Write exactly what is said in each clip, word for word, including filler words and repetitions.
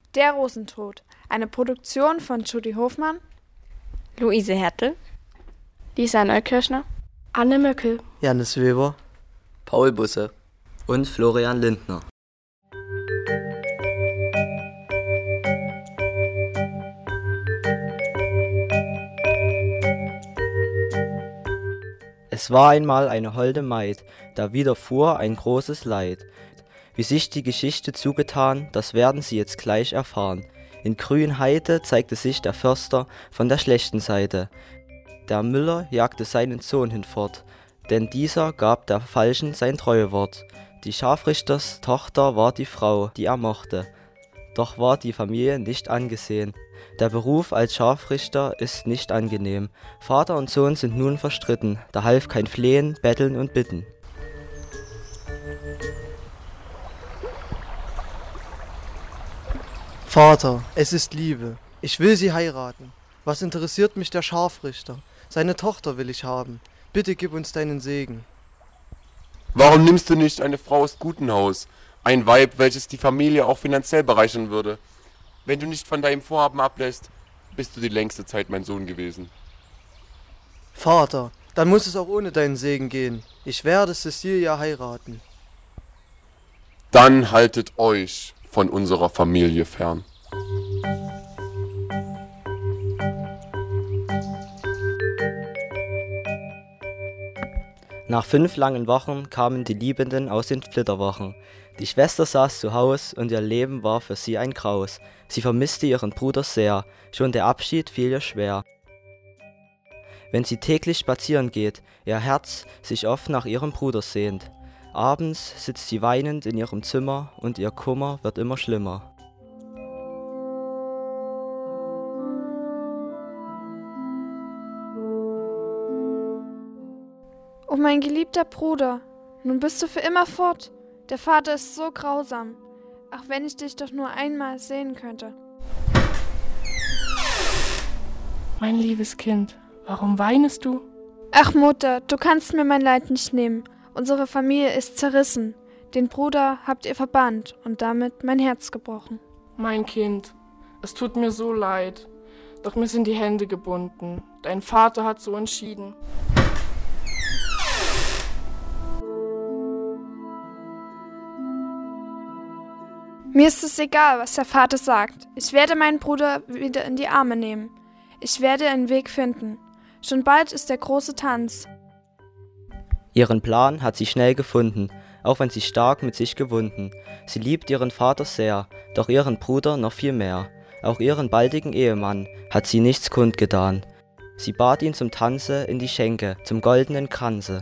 Der Rosentod, eine Produktion von Judy Hofmann, Luise Hertel, Lisa Neukirchner, Anne Möckel, Janis Weber, Paul Busse und Florian Lindner. Es war einmal eine holde Maid, da widerfuhr ein großes Leid. Wie sich die Geschichte zugetan, das werden Sie jetzt gleich erfahren. In Grünheide zeigte sich der Förster von der schlechten Seite. Der Müller jagte seinen Sohn hinfort, denn dieser gab der Falschen sein Treuewort. Die Scharfrichters Tochter war die Frau, die er mochte. Doch war die Familie nicht angesehen. Der Beruf als Scharfrichter ist nicht angenehm. Vater und Sohn sind nun verstritten, da half kein Flehen, Betteln und Bitten. Vater, es ist Liebe. Ich will sie heiraten. Was interessiert mich der Scharfrichter? Seine Tochter will ich haben. Bitte gib uns deinen Segen. Warum nimmst du nicht eine Frau aus gutem Haus? Ein Weib, welches die Familie auch finanziell bereichern würde. Wenn du nicht von deinem Vorhaben ablässt, bist du die längste Zeit mein Sohn gewesen. Vater, dann muss es auch ohne deinen Segen gehen. Ich werde Cecilia heiraten. Dann haltet euch von unserer Familie fern. Nach fünf langen Wochen kamen die Liebenden aus den Flitterwochen. Die Schwester saß zu Haus und ihr Leben war für sie ein Graus. Sie vermisste ihren Bruder sehr, schon der Abschied fiel ihr schwer. Wenn sie täglich spazieren geht, ihr Herz sich oft nach ihrem Bruder sehnt. Abends sitzt sie weinend in ihrem Zimmer und ihr Kummer wird immer schlimmer. Oh mein geliebter Bruder, nun bist du für immer fort. Der Vater ist so grausam. Ach, wenn ich dich doch nur einmal sehen könnte. Mein liebes Kind, warum weinest du? Ach Mutter, du kannst mir mein Leid nicht nehmen. Unsere Familie ist zerrissen. Den Bruder habt ihr verbannt und damit mein Herz gebrochen. Mein Kind, es tut mir so leid. Doch mir sind die Hände gebunden. Dein Vater hat so entschieden. Mir ist es egal, was der Vater sagt. Ich werde meinen Bruder wieder in die Arme nehmen. Ich werde einen Weg finden. Schon bald ist der große Tanz. Ihren Plan hat sie schnell gefunden, auch wenn sie stark mit sich gewunden. Sie liebt ihren Vater sehr, doch ihren Bruder noch viel mehr. Auch ihren baldigen Ehemann hat sie nichts kundgetan. Sie bat ihn zum Tanze in die Schenke, zum goldenen Kranze.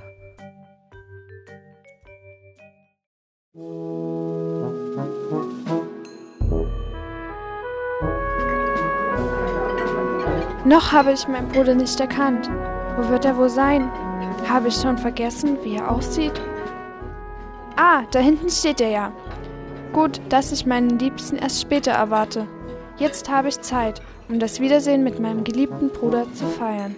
Noch habe ich meinen Bruder nicht erkannt. Wo wird er wohl sein? Habe ich schon vergessen, wie er aussieht? Ah, da hinten steht er ja. Gut, dass ich meinen Liebsten erst später erwarte. Jetzt habe ich Zeit, um das Wiedersehen mit meinem geliebten Bruder zu feiern.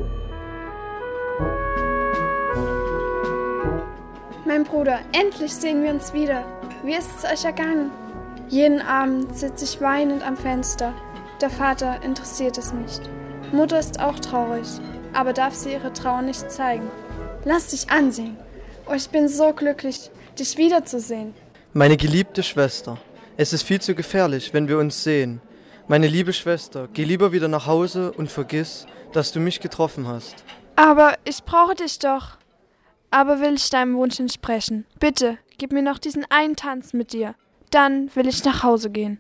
Mein Bruder, endlich sehen wir uns wieder. Wie ist es euch ergangen? Jeden Abend sitze ich weinend am Fenster. Der Vater interessiert es nicht. Mutter ist auch traurig, aber darf sie ihre Trauer nicht zeigen. Lass dich ansehen. Oh, ich bin so glücklich, dich wiederzusehen. Meine geliebte Schwester, es ist viel zu gefährlich, wenn wir uns sehen. Meine liebe Schwester, geh lieber wieder nach Hause und vergiss, dass du mich getroffen hast. Aber ich brauche dich doch. Aber will ich deinem Wunsch entsprechen. Bitte, gib mir noch diesen einen Tanz mit dir. Dann will ich nach Hause gehen.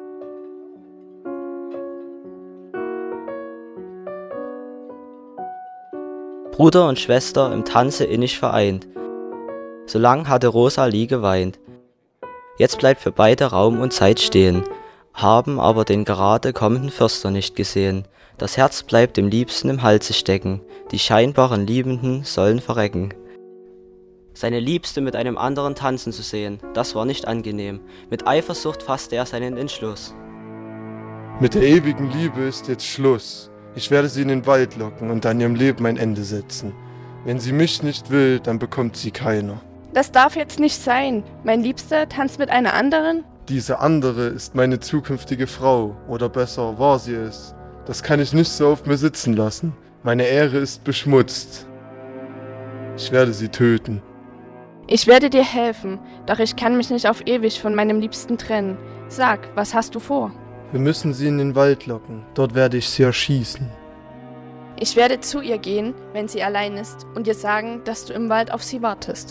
Bruder und Schwester im Tanze innig vereint. So lang hatte Rosalie geweint. Jetzt bleibt für beide Raum und Zeit stehen, haben aber den gerade kommenden Förster nicht gesehen. Das Herz bleibt dem Liebsten im Halse stecken, die scheinbaren Liebenden sollen verrecken. Seine Liebste mit einem anderen tanzen zu sehen, das war nicht angenehm. Mit Eifersucht fasste er seinen Entschluss. Mit der ewigen Liebe ist jetzt Schluss. Ich werde sie in den Wald locken und an ihrem Leben ein Ende setzen. Wenn sie mich nicht will, dann bekommt sie keiner. Das darf jetzt nicht sein. Mein Liebster tanzt mit einer anderen? Diese andere ist meine zukünftige Frau, oder besser war sie es. Das kann ich nicht so auf mir sitzen lassen. Meine Ehre ist beschmutzt. Ich werde sie töten. Ich werde dir helfen, doch ich kann mich nicht auf ewig von meinem Liebsten trennen. Sag, was hast du vor? Wir müssen sie in den Wald locken. Dort werde ich sie erschießen. Ich werde zu ihr gehen, wenn sie allein ist, und ihr sagen, dass du im Wald auf sie wartest.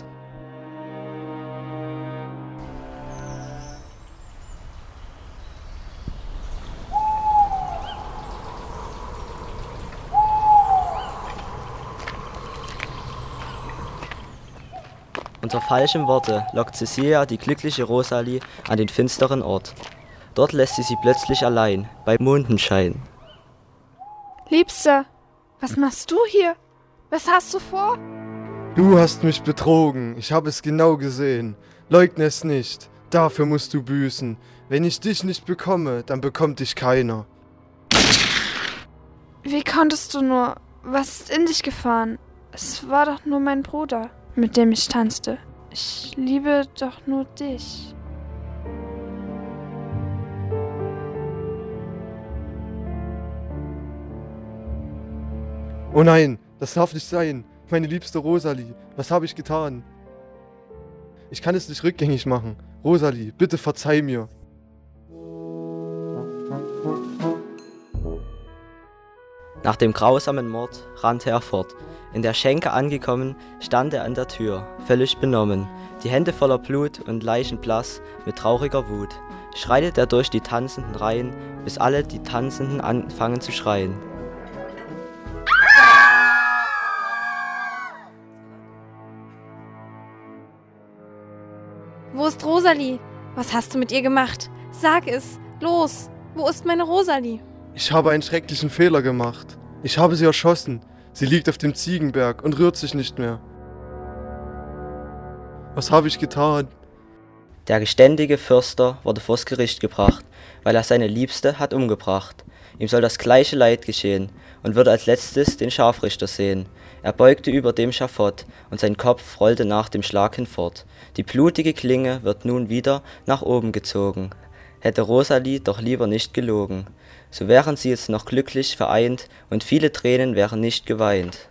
Unter falschem Worte lockt Cecilia die glückliche Rosalie an den finsteren Ort. Dort lässt sie sie plötzlich allein, bei Mondenschein. Liebster, was machst du hier? Was hast du vor? Du hast mich betrogen, ich habe es genau gesehen. Leugne es nicht, dafür musst du büßen. Wenn ich dich nicht bekomme, dann bekommt dich keiner. Wie konntest du nur? Was ist in dich gefahren? Es war doch nur mein Bruder, mit dem ich tanzte. Ich liebe doch nur dich. Oh nein, das darf nicht sein. Meine liebste Rosalie, was habe ich getan? Ich kann es nicht rückgängig machen. Rosalie, bitte verzeih mir. Nach dem grausamen Mord rannte er fort. In der Schenke angekommen, stand er an der Tür, völlig benommen, die Hände voller Blut und leichenblass mit trauriger Wut. Schreitet er durch die tanzenden Reihen, bis alle die Tanzenden anfangen zu schreien. Wo ist Rosalie? Was hast du mit ihr gemacht? Sag es! Los! Wo ist meine Rosalie? Ich habe einen schrecklichen Fehler gemacht. Ich habe sie erschossen. Sie liegt auf dem Ziegenberg und rührt sich nicht mehr. Was habe ich getan? Der geständige Förster wurde vors Gericht gebracht, weil er seine Liebste hat umgebracht. Ihm soll das gleiche Leid geschehen und würde als letztes den Scharfrichter sehen. Er beugte über dem Schafott und sein Kopf rollte nach dem Schlag hinfort. Die blutige Klinge wird nun wieder nach oben gezogen. Hätte Rosalie doch lieber nicht gelogen, so wären sie jetzt noch glücklich vereint und viele Tränen wären nicht geweint.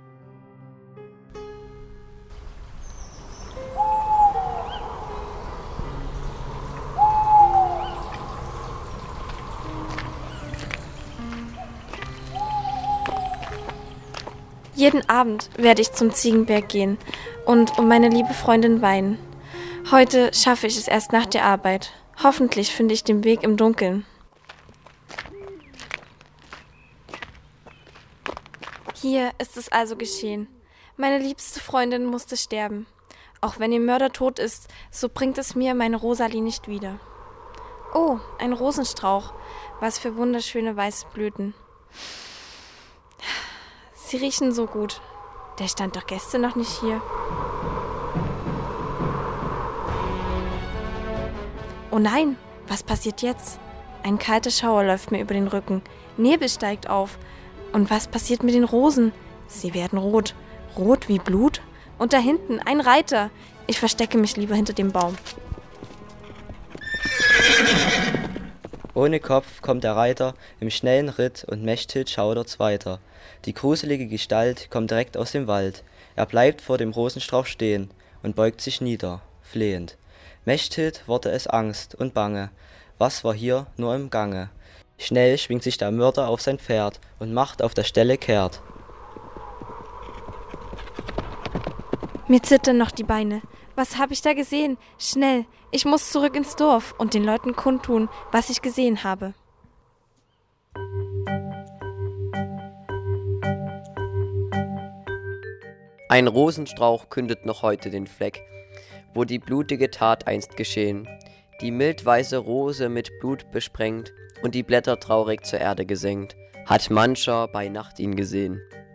Jeden Abend werde ich zum Ziegenberg gehen und um meine liebe Freundin weinen. Heute schaffe ich es erst nach der Arbeit. Hoffentlich finde ich den Weg im Dunkeln. Hier ist es also geschehen. Meine liebste Freundin musste sterben. Auch wenn ihr Mörder tot ist, so bringt es mir meine Rosalie nicht wieder. Oh, ein Rosenstrauch. Was für wunderschöne weiße Blüten. Sie riechen so gut. Der stand doch gestern noch nicht hier. Oh nein, was passiert jetzt? Ein kalter Schauer läuft mir über den Rücken. Nebel steigt auf. Und was passiert mit den Rosen? Sie werden rot. Rot wie Blut? Und da hinten ein Reiter. Ich verstecke mich lieber hinter dem Baum. Ohne Kopf kommt der Reiter im schnellen Ritt und Mechthild schaudert's weiter. Die gruselige Gestalt kommt direkt aus dem Wald. Er bleibt vor dem Rosenstrauch stehen und beugt sich nieder, flehend. Mechthild wurde es Angst und Bange. Was war hier nur im Gange? Schnell schwingt sich der Mörder auf sein Pferd und macht auf der Stelle kehrt. Mir zittern noch die Beine. Was habe ich da gesehen? Schnell, ich muss zurück ins Dorf und den Leuten kundtun, was ich gesehen habe. Ein Rosenstrauch kündet noch heute den Fleck, wo die blutige Tat einst geschehen. Die mildweiße Rose mit Blut besprengt und die Blätter traurig zur Erde gesenkt, hat mancher bei Nacht ihn gesehen.